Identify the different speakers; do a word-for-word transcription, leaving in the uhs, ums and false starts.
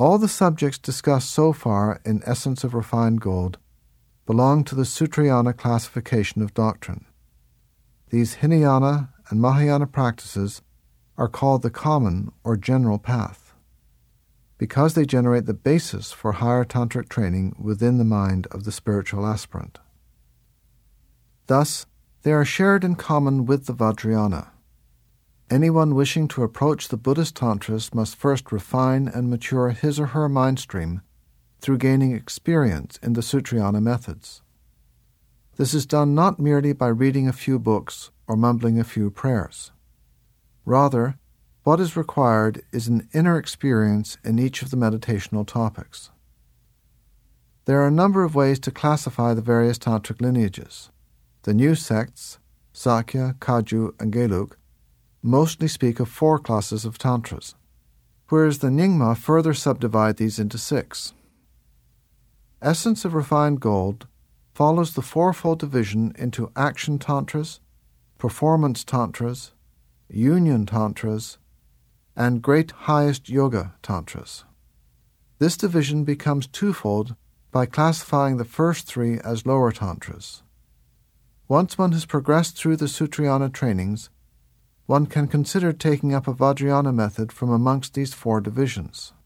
Speaker 1: All the subjects discussed so far in Essence of Refined Gold belong to the Sutrayana classification of doctrine. These Hinayana and Mahayana practices are called the common or general path, because they generate the basis for higher tantric training within the mind of the spiritual aspirant. Thus, they are shared in common with the Vajrayana. Anyone wishing to approach the Buddhist Tantras must first refine and mature his or her mind stream through gaining experience in the Sutrayana methods. This is done not merely by reading a few books or mumbling a few prayers. Rather, what is required is an inner experience in each of the meditational topics. There are a number of ways to classify the various tantric lineages. The new sects, Sakya, Kagyu, and Gelug, mostly speak of four classes of tantras, whereas the Nyingma further subdivide these into six. Essence of Refined Gold follows the fourfold division into action tantras, performance tantras, union tantras, and great highest yoga tantras. This division becomes twofold by classifying the first three as lower tantras. Once one has progressed through the Sutrayana trainings, one can consider taking up a Vajrayana method from amongst these four divisions.